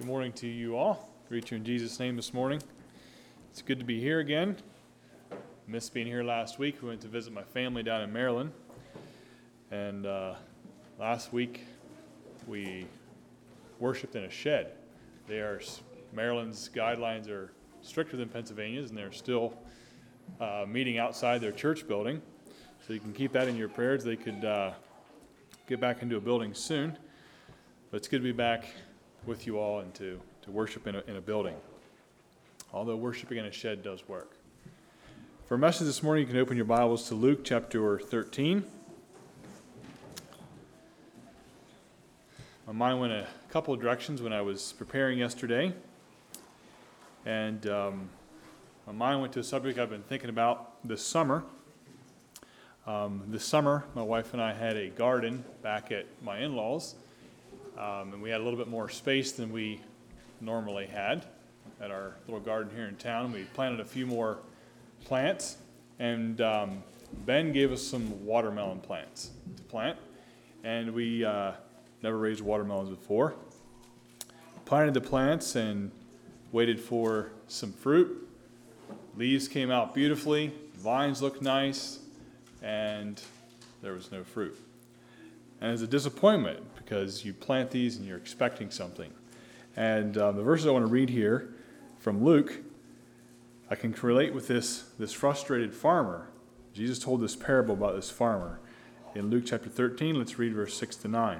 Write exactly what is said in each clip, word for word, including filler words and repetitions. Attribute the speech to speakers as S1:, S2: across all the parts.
S1: Good morning to you all. Greet you in Jesus' name this morning. It's good to be here again. Missed being here last week. We went to visit my family down in Maryland. And uh, last week we worshiped in a shed. They are Maryland's guidelines are stricter than Pennsylvania's, and they're still uh, meeting outside their church building. So you can keep that in your prayers. They could uh, get back into a building soon. But it's good to be back with you all and to, to worship in a, in a building. Although worshiping in a shed does work. For a message this morning, you can open your Bibles to Luke chapter thirteen. My mind went a couple of directions when I was preparing yesterday. And um, my mind went to a subject I've been thinking about this summer. Um, this summer, my wife and I had a garden back at my in-laws. Um, and we had a little bit more space than we normally had at our little garden here in town. We planted a few more plants, and um, Ben gave us some watermelon plants to plant. And we uh, never raised watermelons before. Planted the plants and waited for some fruit. Leaves came out beautifully, vines looked nice, and there was no fruit. And it's a disappointment because you plant these and you're expecting something. And um, the verses I want to read here from Luke, I can relate with this, this frustrated farmer. Jesus told this parable about this farmer. In Luke chapter thirteen, let's read verse six to nine.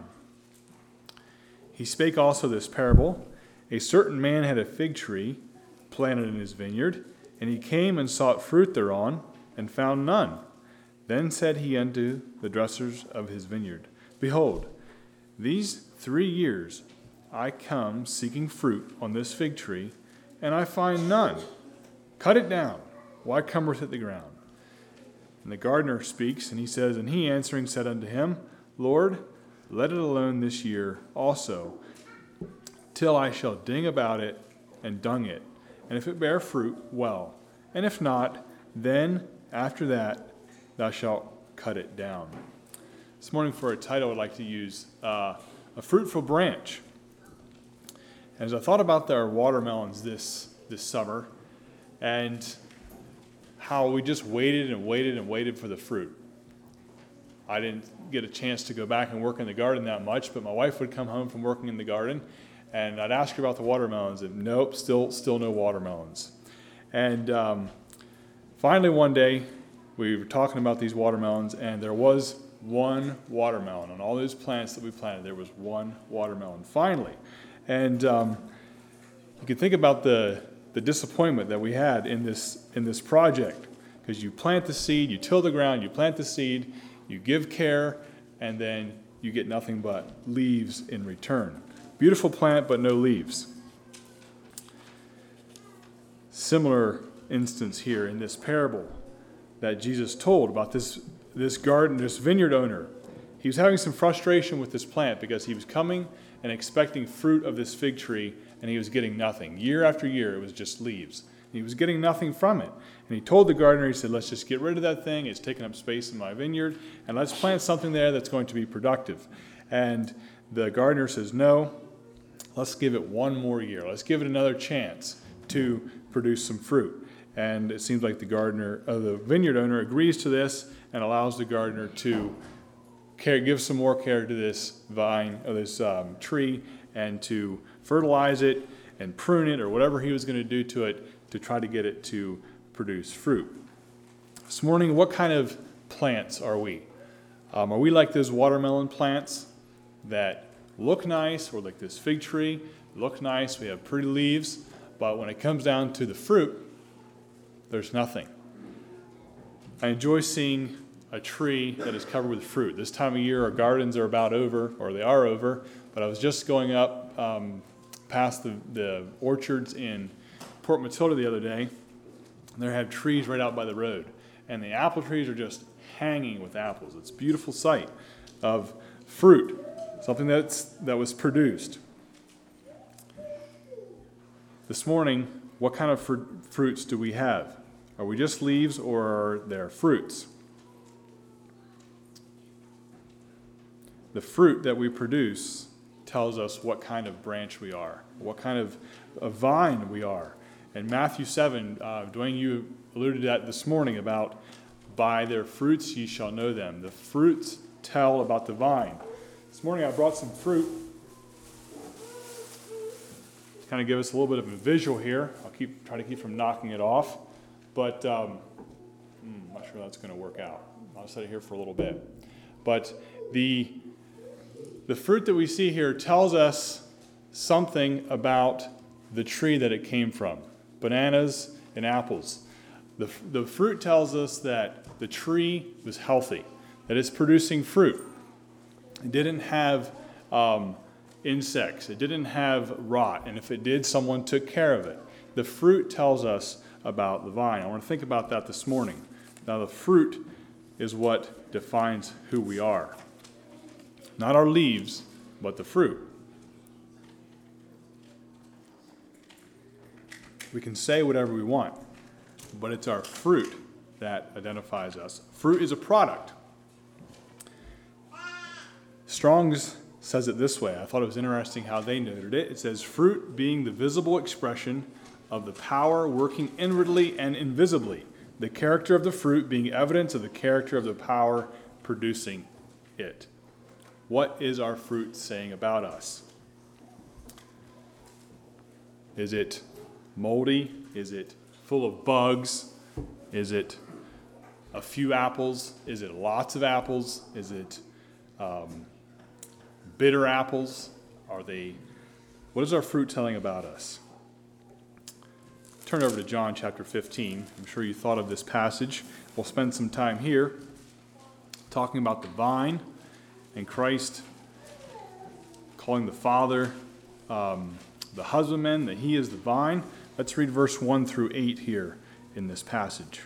S1: He spake also this parable. A certain man had a fig tree planted in his vineyard, and he came and sought fruit thereon, and found none. Then said he unto the dressers of his vineyard, Behold, these three years I come seeking fruit on this fig tree, and I find none. Cut it down. Why cometh it the ground? And the gardener speaks, and he says, And he answering said unto him, Lord, let it alone this year also, till I shall ding about it and dung it. And if it bear fruit, well. And if not, then after that thou shalt cut it down. This morning for a title I'd like to use, uh, A Fruitful Branch. As I thought about our watermelons this, this summer and how we just waited and waited and waited for the fruit. I didn't get a chance to go back and work in the garden that much, but my wife would come home from working in the garden and I'd ask her about the watermelons and nope, still, still no watermelons. And um, finally one day we were talking about these watermelons and there was one watermelon. On all those plants that we planted, there was one watermelon, finally. And um, you can think about the, the disappointment that we had in this in this project. Because you plant the seed, you till the ground, you plant the seed, you give care, and then you get nothing but leaves in return. Beautiful plant, but no leaves. Similar instance here in this parable that Jesus told about this This garden, this vineyard owner. He was having some frustration with this plant because he was coming and expecting fruit of this fig tree and he was getting nothing. Year after year, it was just leaves. He was getting nothing from it. And he told the gardener, he said, let's just get rid of that thing. It's taking up space in my vineyard and let's plant something there that's going to be productive. And the gardener says, no, let's give it one more year. Let's give it another chance to produce some fruit. And it seems like the gardener, uh, the vineyard owner agrees to this and allows the gardener to care, give some more care to this vine, or this um, tree, and to fertilize it and prune it, or whatever he was going to do to it to try to get it to produce fruit. This morning, what kind of plants are we? Um, are we like those watermelon plants that look nice, or like this fig tree, look nice, we have pretty leaves, but when it comes down to the fruit, there's nothing. I enjoy seeing a tree that is covered with fruit. This time of year, our gardens are about over, or they are over, but I was just going up um, past the, the orchards in Port Matilda the other day, and they have trees right out by the road, and the apple trees are just hanging with apples. It's a beautiful sight of fruit, something that's that was produced. This morning, what kind of fr- fruits do we have? Are we just leaves, or are there fruits? The fruit that we produce tells us what kind of branch we are, what kind of a vine we are. In Matthew seven, uh, Dwayne, you alluded to that this morning about by their fruits ye shall know them. The fruits tell about the vine. This morning I brought some fruit to kind of give us a little bit of a visual here. I'll keep try to keep from knocking it off, but um, I'm not sure that's going to work out. I'll set it here for a little bit. But the the fruit that we see here tells us something about the tree that it came from. Bananas and apples. The, the fruit tells us that the tree was healthy, that it's producing fruit. It didn't have um, insects. It didn't have rot. And if it did, someone took care of it. The fruit tells us about the vine. I want to think about that this morning. Now, the fruit is what defines who we are. Not our leaves, but the fruit. We can say whatever we want, but it's our fruit that identifies us. Fruit is a product. Strong's says it this way. I thought it was interesting how they noted it. It says, fruit being the visible expression of the power working inwardly and invisibly, the character of the fruit being evidence of the character of the power producing it. What is our fruit saying about us? Is it moldy? Is it full of bugs? Is it a few apples? Is it lots of apples? Is it um, bitter apples? Are they? What is our fruit telling about us? Turn over to John chapter fifteen. I'm sure you thought of this passage. We'll spend some time here talking about the vine and Christ calling the Father um, the husbandman, that he is the vine. Let's read verse one through eight here in this passage.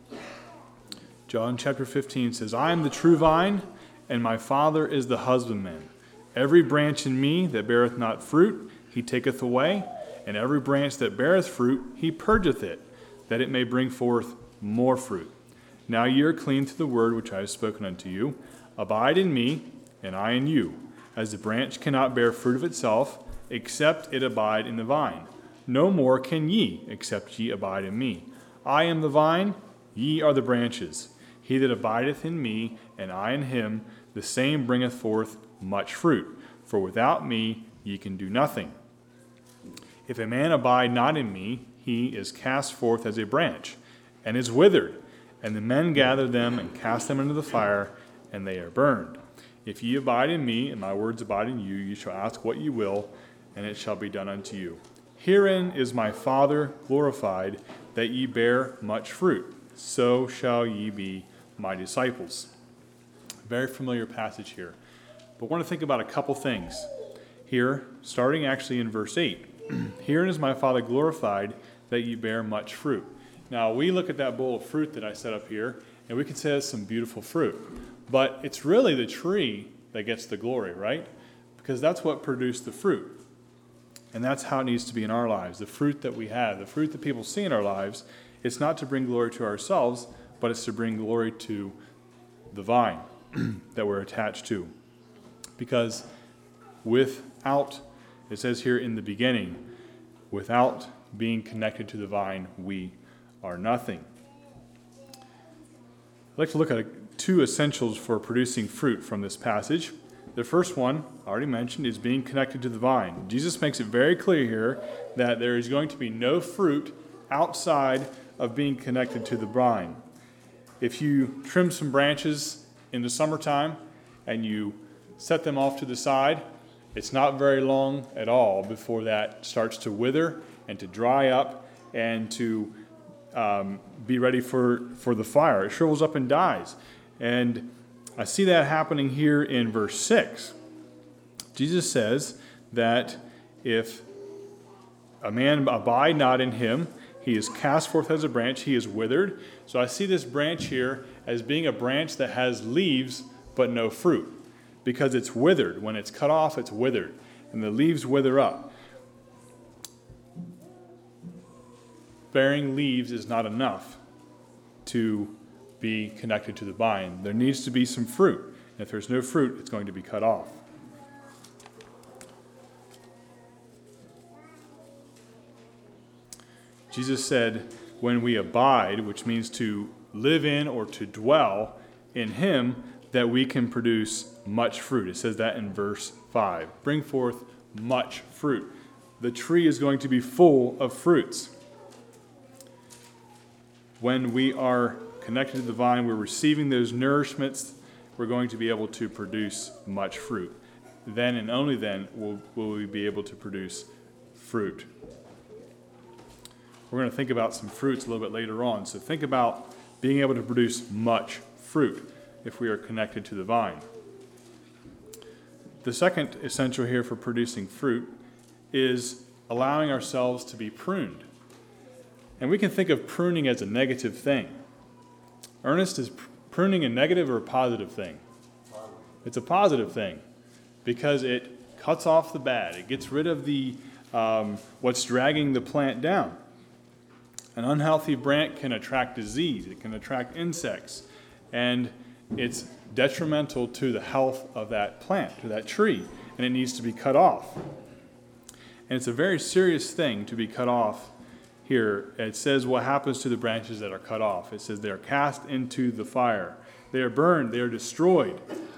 S1: John chapter fifteen says, I am the true vine, and my Father is the husbandman. Every branch in me that beareth not fruit, he taketh away, and every branch that beareth fruit, he purgeth it, that it may bring forth more fruit. Now ye are clean through the word which I have spoken unto you. Abide in me, and I in you. As the branch cannot bear fruit of itself, except it abide in the vine. No more can ye, except ye abide in me. I am the vine, ye are the branches. He that abideth in me, and I in him, the same bringeth forth much fruit. For without me ye can do nothing. If a man abide not in me, he is cast forth as a branch, and is withered. And the men gather them, and cast them into the fire, and they are burned. If ye abide in me, and my words abide in you, ye shall ask what ye will, and it shall be done unto you. Herein is my Father glorified, that ye bear much fruit. So shall ye be my disciples. Very familiar passage here. But I want to think about a couple things here, starting actually in verse eight. Herein is my Father glorified, that ye bear much fruit. Now, we look at that bowl of fruit that I set up here, and we can say it's some beautiful fruit. But it's really the tree that gets the glory, right? Because that's what produced the fruit. And that's how it needs to be in our lives. The fruit that we have, the fruit that people see in our lives, it's not to bring glory to ourselves, but it's to bring glory to the vine that we're attached to. Because without, it says here in the beginning, without being connected to the vine, we are nothing. I'd like to look at two essentials for producing fruit from this passage. The first one, I already mentioned, is being connected to the vine. Jesus makes it very clear here that there is going to be no fruit outside of being connected to the vine. If you trim some branches in the summertime and you set them off to the side, it's not very long at all before that starts to wither and to dry up and to um, be ready for, for the fire. It shrivels up and dies. And I see that happening here in verse six. Jesus says that if a man abide not in him, he is cast forth as a branch, he is withered. So I see this branch here as being a branch that has leaves but no fruit, because it's withered. When it's cut off, it's withered, and the leaves wither up. Bearing leaves is not enough to be connected to the vine. There needs to be some fruit. And if there's no fruit, it's going to be cut off. Jesus said, when we abide, which means to live in or to dwell in him, that we can produce much fruit. It says that in verse five. Bring forth much fruit. The tree is going to be full of fruits. When we are connected to the vine, we're receiving those nourishments, we're going to be able to produce much fruit. Then and only then will, will we be able to produce fruit. We're going to think about some fruits a little bit later on. So think about being able to produce much fruit if we are connected to the vine. The second essential here for producing fruit is allowing ourselves to be pruned. And we can think of pruning as a negative thing. Ernest, is pruning a negative or a positive thing? It's a positive thing because it cuts off the bad. It gets rid of the um, what's dragging the plant down. An unhealthy branch can attract disease. It can attract insects. And it's detrimental to the health of that plant, to that tree. And it needs to be cut off. And it's a very serious thing to be cut off here. It says what happens to the branches that are cut off. It says they are cast into the fire. They are burned. They are destroyed.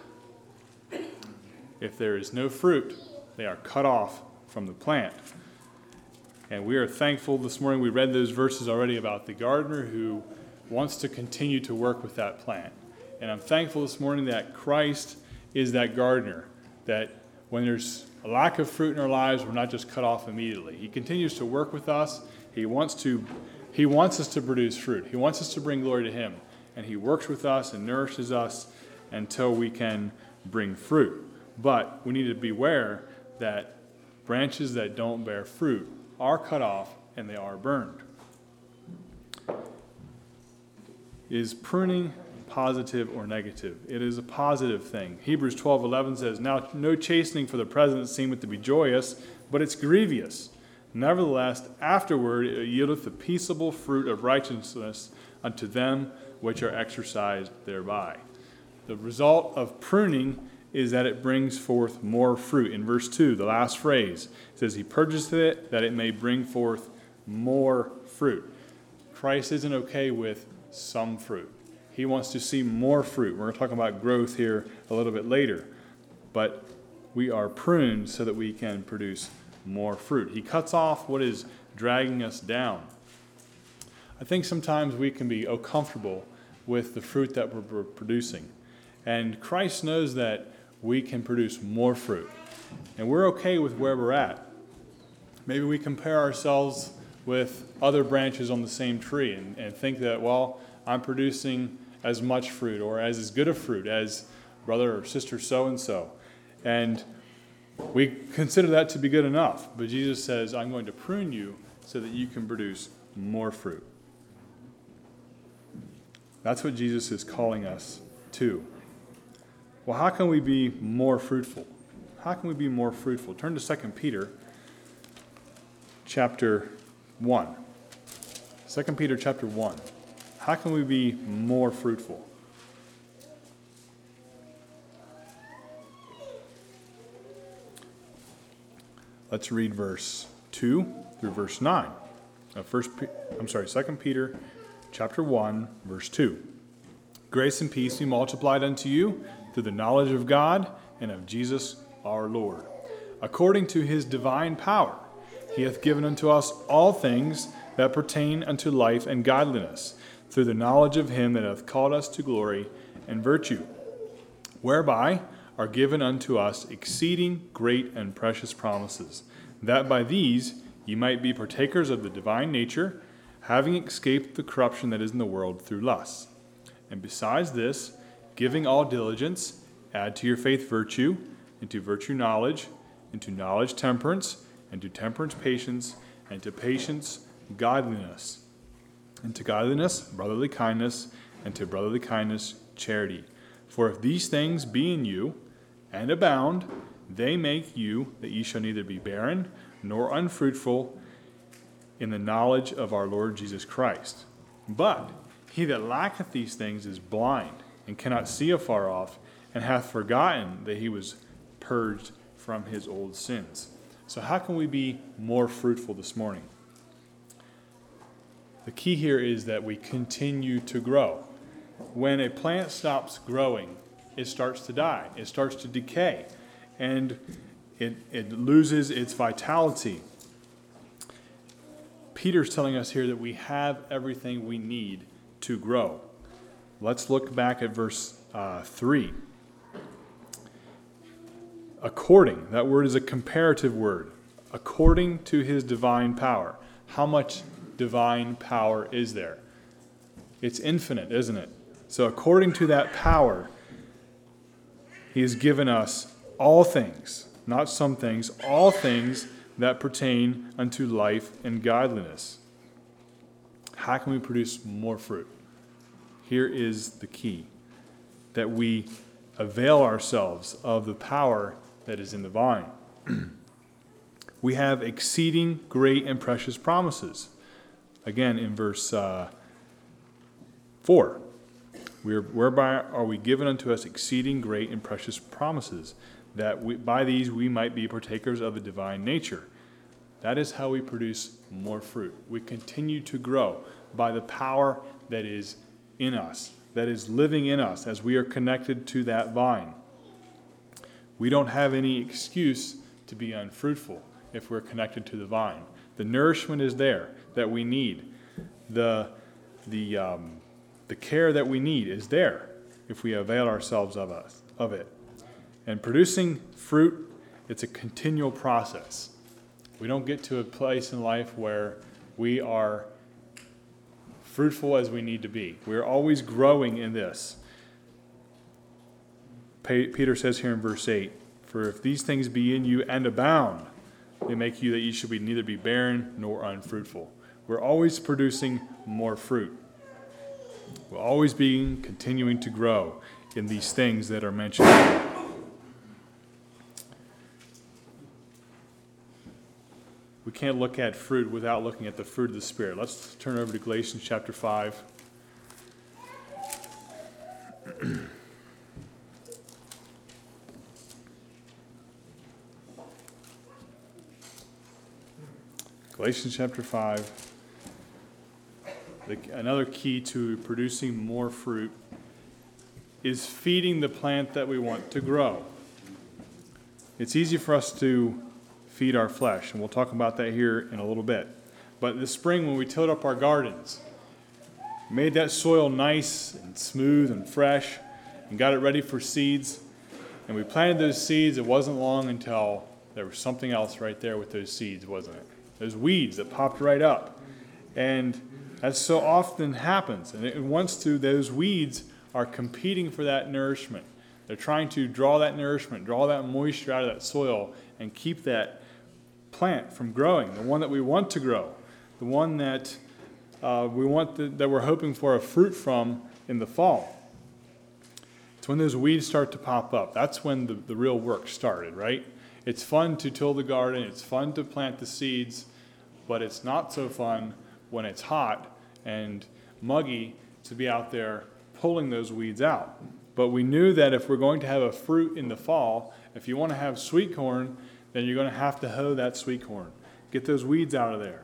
S1: If there is no fruit, they are cut off from the plant. And we are thankful this morning. We read those verses already about the gardener who wants to continue to work with that plant. And I'm thankful this morning that Christ is that gardener, that when there's a lack of fruit in our lives, we're not just cut off immediately. He continues to work with us. He wants to, he wants us to produce fruit. He wants us to bring glory to him. And he works with us and nourishes us until we can bring fruit. But we need to beware that branches that don't bear fruit are cut off and they are burned. Is pruning positive or negative? It is a positive thing. Hebrews twelve eleven says, "Now no chastening for the present seemeth to be joyous, but it's grievous. Nevertheless, afterward it yieldeth the peaceable fruit of righteousness unto them which are exercised thereby." The result of pruning is that it brings forth more fruit. In verse two, the last phrase, it says, "He purchased it that it may bring forth more fruit." Christ isn't okay with some fruit. He wants to see more fruit. We're going to talk about growth here a little bit later. But we are pruned so that we can produce more fruit. He cuts off what is dragging us down. I think sometimes we can be oh comfortable with the fruit that we're producing. And Christ knows that we can produce more fruit. And we're okay with where we're at. Maybe we compare ourselves with other branches on the same tree and, and think that, well, I'm producing as much fruit or as as good a fruit as brother or sister so-and-so. And we consider that to be good enough. But Jesus says, I'm going to prune you so that you can produce more fruit. That's what Jesus is calling us to. Well, how can we be more fruitful? How can we be more fruitful? Turn to Second Peter chapter one. Second Peter chapter one. How can we be more fruitful? Let's read verse two through verse nine. Uh, first, I'm sorry, Second Peter chapter one, verse two. Grace and peace be multiplied unto you through the knowledge of God and of Jesus our Lord. According to his divine power, he hath given unto us all things that pertain unto life and godliness, through the knowledge of him that hath called us to glory and virtue, whereby are given unto us exceeding great and precious promises, that by these ye might be partakers of the divine nature, having escaped the corruption that is in the world through lusts. And besides this, giving all diligence, add to your faith virtue, and to virtue knowledge, and to knowledge temperance, and to temperance patience, and to patience godliness, and to godliness brotherly kindness, and to brotherly kindness charity. For if these things be in you, and abound, they make you that ye shall neither be barren nor unfruitful in the knowledge of our Lord Jesus Christ. But he that lacketh these things is blind, and cannot see afar off, and hath forgotten that he was purged from his old sins. So how can we be more fruitful this morning? The key here is that we continue to grow. When a plant stops growing, it starts to die. It starts to decay, and it, it loses its vitality. Peter's telling us here that we have everything we need to grow. Let's look back at verse uh, three. According, that word is a comparative word. According to his divine power. How much divine power is there? It's infinite, isn't it? So according to that power, he has given us all things, not some things, all things that pertain unto life and godliness. How can we produce more fruit? Here is the key, that we avail ourselves of the power that is in the vine. We have exceeding great and precious promises. Again, in verse uh, four, we are, whereby are we given unto us exceeding great and precious promises, that we, by these we might be partakers of the divine nature. That is how we produce more fruit. We continue to grow by the power that is in us, that is living in us as we are connected to that vine. We don't have any excuse to be unfruitful if we're connected to the vine. The nourishment is there that we need. The, the, um, the care that we need is there if we avail ourselves of, us, of it. And producing fruit, it's a continual process. We don't get to a place in life where we are fruitful as we need to be. We're always growing in this. Peter says here in verse eight, for if these things be in you and abound, they make you that you should be neither be barren nor unfruitful. We're always producing more fruit. We'll always be continuing to grow in these things that are mentioned. We can't look at fruit without looking at the fruit of the Spirit. Let's turn over to Galatians chapter five. Galatians chapter five. The, another key to producing more fruit is feeding the plant that we want to grow. It's easy for us to feed our flesh, and we'll talk about that here in a little bit. But this spring, when we tilled up our gardens, made that soil nice and smooth and fresh, and got it ready for seeds, and we planted those seeds, it wasn't long until there was something else right there with those seeds, wasn't it? Those weeds that popped right up. And that so often happens. And it wants to, those weeds are competing for that nourishment. They're trying to draw that nourishment, draw that moisture out of that soil, and keep that plant from growing, the one that we want to grow, the one that uh, we want the, that we're hoping for a fruit from in the fall. It's when those weeds start to pop up. That's when the, the real work started, right? It's fun to till the garden. It's fun to plant the seeds, but it's not so fun when it's hot and muggy to be out there pulling those weeds out. But we knew that if we're going to have a fruit in the fall, if you want to have sweet corn, then you're going to have to hoe that sweet corn. Get those weeds out of there.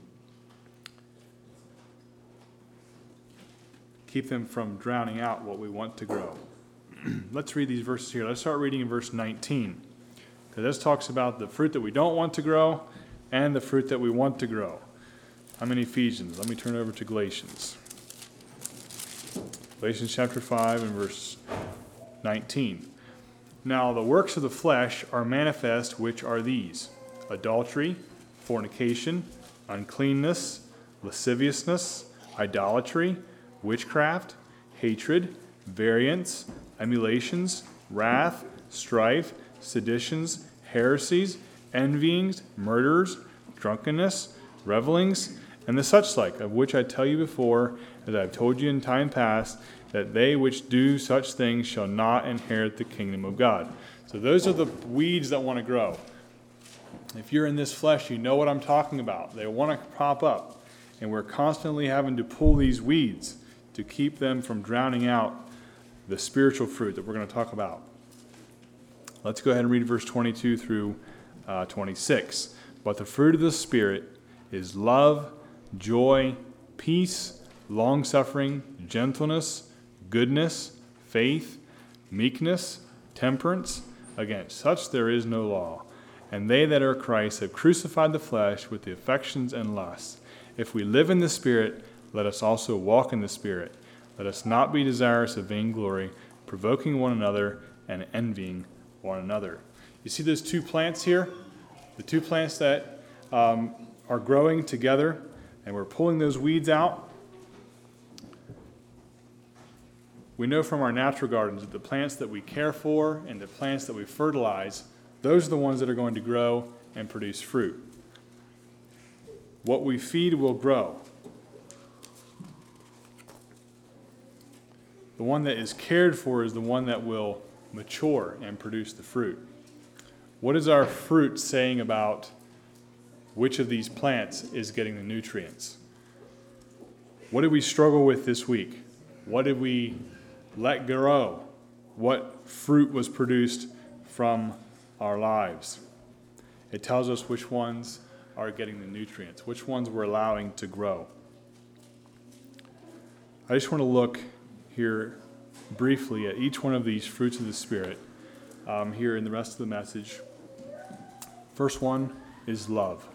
S1: Keep them from drowning out what we want to grow. Let's read these verses here. Let's start reading in verse nineteen. Because this talks about the fruit that we don't want to grow and the fruit that we want to grow. I'm in Ephesians. Let me turn over to Galatians. Galatians chapter five and verse nineteen. Now the works of the flesh are manifest, which are these: adultery, fornication, uncleanness, lasciviousness, idolatry, witchcraft, hatred, variance, emulations, wrath, strife, seditions, heresies, envyings, murders, drunkenness, revelings, and the such like, of which I tell you before, as I have told you in time past, that they which do such things shall not inherit the kingdom of God. So those are the weeds that want to grow. If you're in this flesh, you know what I'm talking about. They want to pop up, and we're constantly having to pull these weeds to keep them from drowning out the spiritual fruit that we're going to talk about. Let's go ahead and read verse twenty-two through uh, twenty-six. But the fruit of the Spirit is love, joy, peace, long-suffering, gentleness, goodness, faith, meekness, temperance. Against such there is no law. And they that are Christ have crucified the flesh with the affections and lusts. If we live in the Spirit, let us also walk in the Spirit. Let us not be desirous of vainglory, provoking one another and envying one another. You see those two plants here? The two plants that um, are growing together, and we're pulling those weeds out. We know from our natural gardens that the plants that we care for and the plants that we fertilize, those are the ones that are going to grow and produce fruit. What we feed will grow. The one that is cared for is the one that will mature and produce the fruit. What is our fruit saying about which of these plants is getting the nutrients? What did we struggle with this week? What did we let grow? What fruit was produced from our lives? It tells us which ones are getting the nutrients, which ones we're allowing to grow. I just want to look here briefly at each one of these fruits of the Spirit um, here in the rest of the message. First one is love.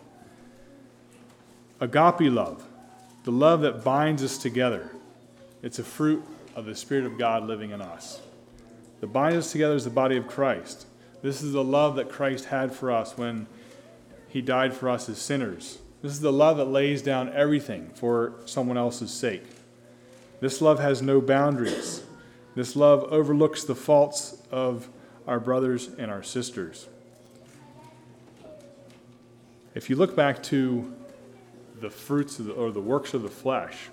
S1: Agape love, the love that binds us together. It's a fruit of the Spirit of God living in us. The binds us together is the body of Christ. This is the love that Christ had for us when he died for us as sinners. This is the love that lays down everything for someone else's sake. This love has no boundaries. This love overlooks the faults of our brothers and our sisters. If you look back to the fruits of the, or the works of the flesh,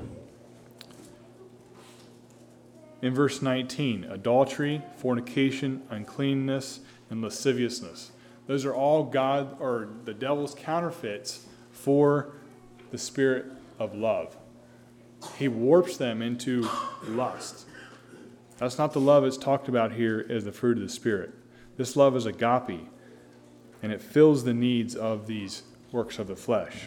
S1: in verse nineteen, adultery, fornication, uncleanness, and lasciviousness. Those are all God or the devil's counterfeits for the spirit of love. He warps them into lust. That's not the love that's talked about here as the fruit of the Spirit. This love is agape, and it fills the needs of these works of the flesh.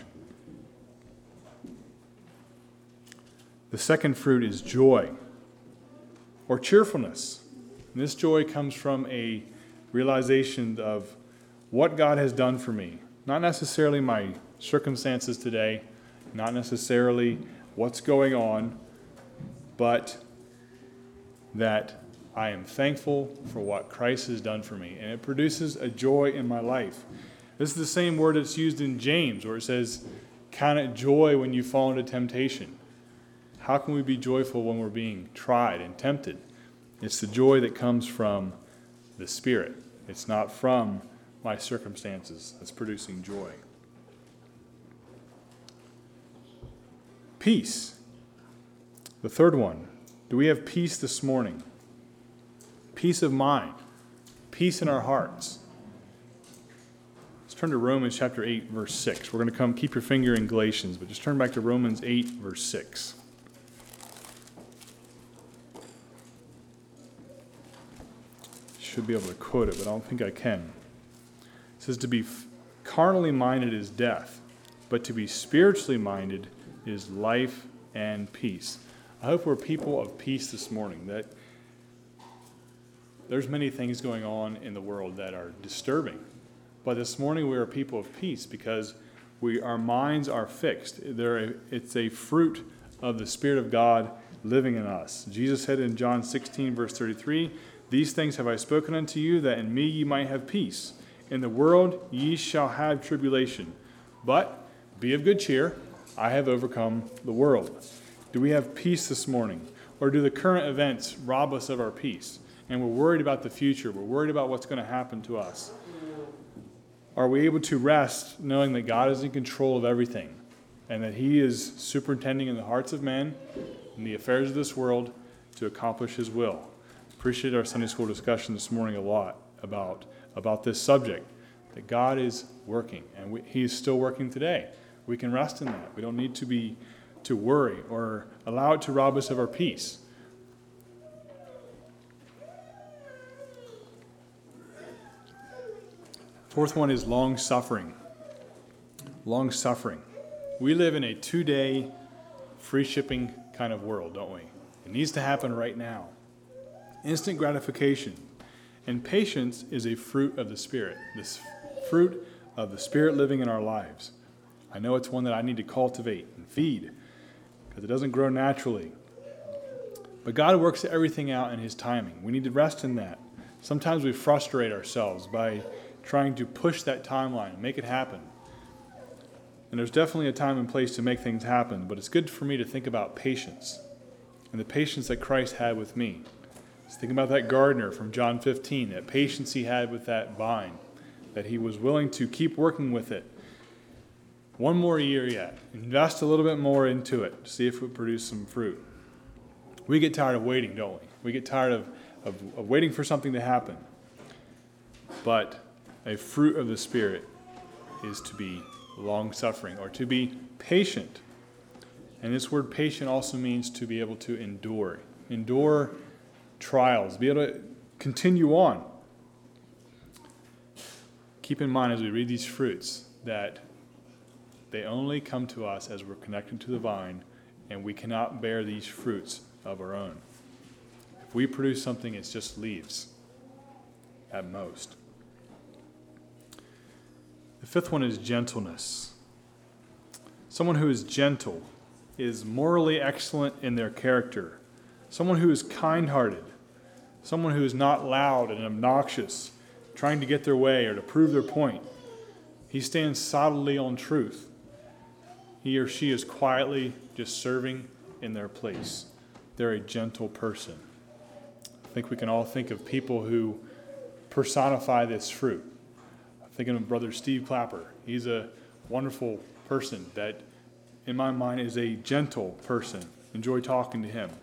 S1: The second fruit is joy or cheerfulness. And this joy comes from a realization of what God has done for me. Not necessarily my circumstances today, not necessarily what's going on, but that I am thankful for what Christ has done for me. And it produces a joy in my life. This is the same word that's used in James, where it says, count it joy when you fall into temptation. How can we be joyful when we're being tried and tempted? It's the joy that comes from the Spirit. It's not from my circumstances that's producing joy. Peace. The third one. Do we have peace this morning? Peace of mind. Peace in our hearts. Let's turn to Romans chapter eight, verse six. We're going to come, keep your finger in Galatians, but just turn back to Romans eight, verse six. Should be able to quote it, but I don't think I can. It says, to be carnally minded is death, but to be spiritually minded is life and peace. I hope we're people of peace this morning, that there's many things going on in the world that are disturbing. But this morning we are people of peace because we our minds are fixed. They're, it's a fruit of the Spirit of God living in us. Jesus said in John sixteen, verse thirty-three, these things have I spoken unto you, that in me ye might have peace. In the world ye shall have tribulation. But be of good cheer, I have overcome the world. Do we have peace this morning? Or do the current events rob us of our peace? And we're worried about the future. We're worried about what's going to happen to us. Are we able to rest knowing that God is in control of everything and that he is superintending in the hearts of men and the affairs of this world to accomplish his will? Appreciate our Sunday school discussion this morning a lot about, about this subject, that God is working, and we, he is still working today. We can rest in that. We don't need to be to worry or allow it to rob us of our peace. Fourth one is long suffering. Long suffering. We live in a two-day free shipping kind of world, don't we? It needs to happen right now. Instant gratification. And patience is a fruit of the Spirit, this fruit of the Spirit living in our lives. I know it's one that I need to cultivate and feed because it doesn't grow naturally. But God works everything out in His timing. We need to rest in that. Sometimes we frustrate ourselves by trying to push that timeline and make it happen. And there's definitely a time and place to make things happen, but it's good for me to think about patience and the patience that Christ had with me. Just think about that gardener from John fifteen, that patience he had with that vine, that he was willing to keep working with it. One more year yet. Invest a little bit more into it to see if it would produce some fruit. We get tired of waiting, don't we? We get tired of, of, of waiting for something to happen. But a fruit of the Spirit is to be long-suffering or to be patient. And this word patient also means to be able to endure. Endure trials, be able to continue on. Keep in mind as we read these fruits that they only come to us as we're connected to the vine, and we cannot bear these fruits of our own. If we produce something, it's just leaves at most. The fifth one is gentleness. Someone who is gentle is morally excellent in their character. Someone who is kind-hearted. Someone who is not loud and obnoxious, trying to get their way or to prove their point. He stands solidly on truth. He or she is quietly just serving in their place. They're a gentle person. I think we can all think of people who personify this fruit. I'm thinking of Brother Steve Clapper. He's a wonderful person that, in my mind, is a gentle person. Enjoy talking to him.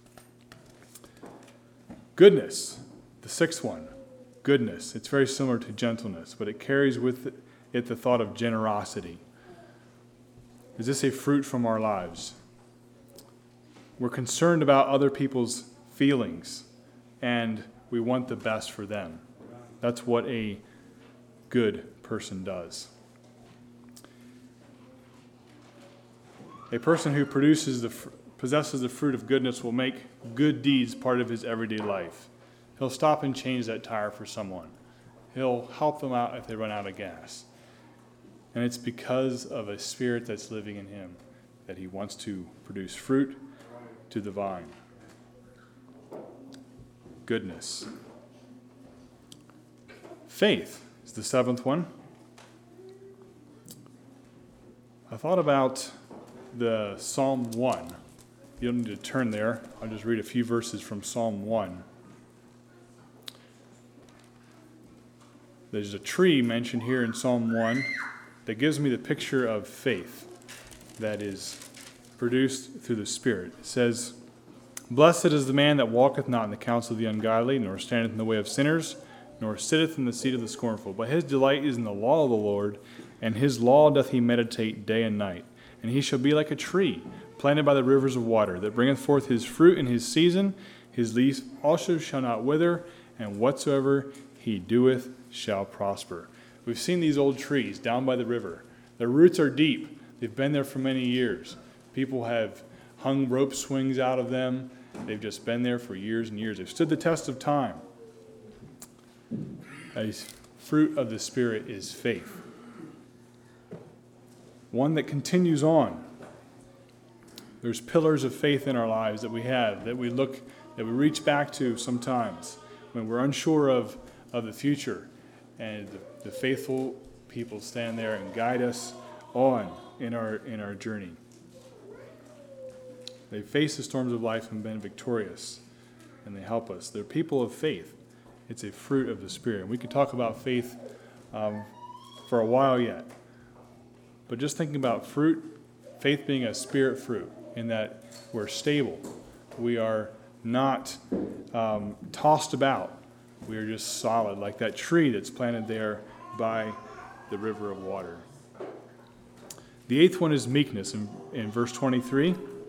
S1: Goodness, the sixth one. Goodness. It's very similar to gentleness, but it carries with it the thought of generosity. Is this a fruit from our lives? We're concerned about other people's feelings, and we want the best for them. That's what a good person does. A person who produces the possesses the fruit of goodness will make good deeds part of his everyday life. He'll stop and change that tire for someone. He'll help them out if they run out of gas. And it's because of a spirit that's living in him that he wants to produce fruit to the vine. Goodness. Faith is the seventh one. I thought about the Psalm one. You don't need to turn there. I'll just read a few verses from Psalm one. There's a tree mentioned here in Psalm one that gives me the picture of faith that is produced through the Spirit. It says, "Blessed is the man that walketh not in the counsel of the ungodly, nor standeth in the way of sinners, nor sitteth in the seat of the scornful. But his delight is in the law of the Lord, and his law doth he meditate day and night. And he shall be like a tree planted by the rivers of water, that bringeth forth his fruit in his season. His leaf also shall not wither, and whatsoever he doeth shall prosper." We've seen these old trees down by the river. Their roots are deep. They've been there for many years. People have hung rope swings out of them. They've just been there for years and years. They've stood the test of time. A fruit of the Spirit is faith. One that continues on. There's pillars of faith in our lives that we have, that we look, that we reach back to sometimes when we're unsure of, of the future. And the, the faithful people stand there and guide us on in our in our journey. They face the storms of life and been victorious, and they help us. They're people of faith. It's a fruit of the Spirit. We could talk about faith um, for a while yet. But just thinking about fruit, faith being a spirit fruit, in that we're stable. We are not um, tossed about. We are just solid, like that tree that's planted there by the river of water. The eighth one is meekness in, in verse twenty-three.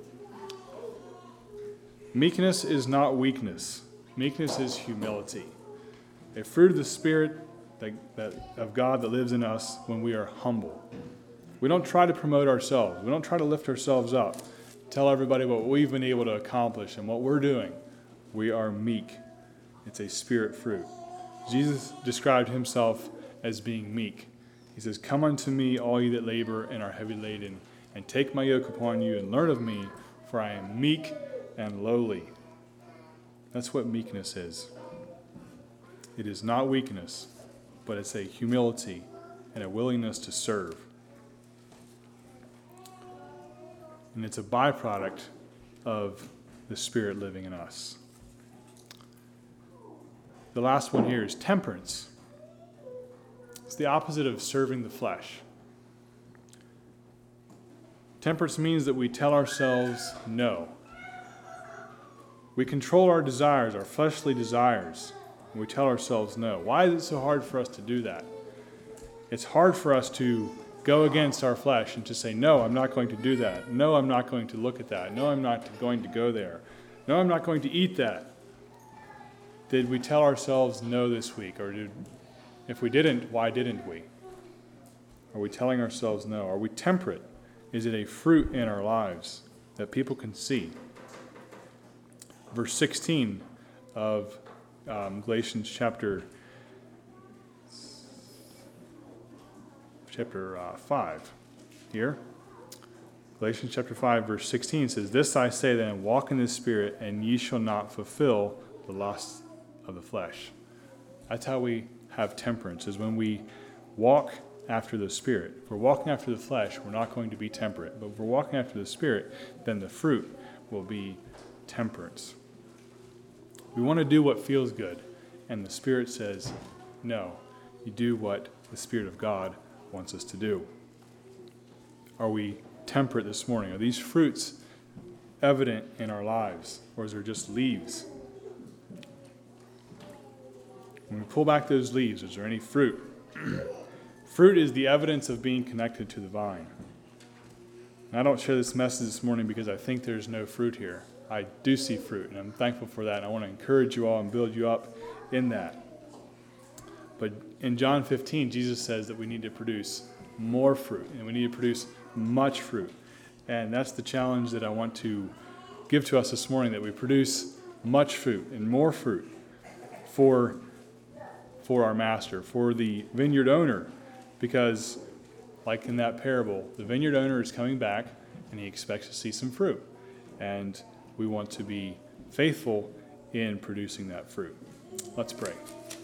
S1: Meekness is not weakness. Meekness is humility. A fruit of the Spirit that, that, of God that lives in us when we are humble. We don't try to promote ourselves. We don't try to lift ourselves up. tell everybody what we've been able to accomplish and what we're doing. We are meek. It's a spirit fruit. Jesus described himself as being meek. He says, "Come unto me, all ye that labor and are heavy laden, and take my yoke upon you and learn of me, for I am meek and lowly." That's what meekness is. It is not weakness, but it's a humility and a willingness to serve. And it's a byproduct of the Spirit living in us. The last one here is temperance. It's the opposite of serving the flesh. Temperance means that we tell ourselves no. We control our desires, our fleshly desires, and we tell ourselves no. Why is it so hard for us to do that? It's hard for us to go against our flesh and to say, no, I'm not going to do that. No, I'm not going to look at that. No, I'm not going to go there. No, I'm not going to eat that. Did we tell ourselves no this week? Or did, if we didn't, why didn't we? Are we telling ourselves no? Are we temperate? Is it a fruit in our lives that people can see? Verse sixteen of um, Galatians chapter chapter uh, five here. Galatians chapter five, verse sixteen says, "This I say then, walk in the Spirit, and ye shall not fulfill the lusts of the flesh." That's how we have temperance, is when we walk after the Spirit. If we're walking after the flesh, we're not going to be temperate. But if we're walking after the Spirit, then the fruit will be temperance. We want to do what feels good, and the Spirit says, no, you do what the Spirit of God wants us to do. Are we temperate this morning? Are these fruits evident in our lives, or is there just leaves? When we pull back those leaves, is there any fruit? Fruit is the evidence of being connected to the vine. And I don't share this message this morning because I think there's no fruit here. I do see fruit, and I'm thankful for that. And I want to encourage you all and build you up in that. But in John fifteen, Jesus says that we need to produce more fruit, and we need to produce much fruit. And that's the challenge that I want to give to us this morning, that we produce much fruit and more fruit for, for our master, for the vineyard owner. Because, like in that parable, the vineyard owner is coming back, and he expects to see some fruit. And we want to be faithful in producing that fruit. Let's pray.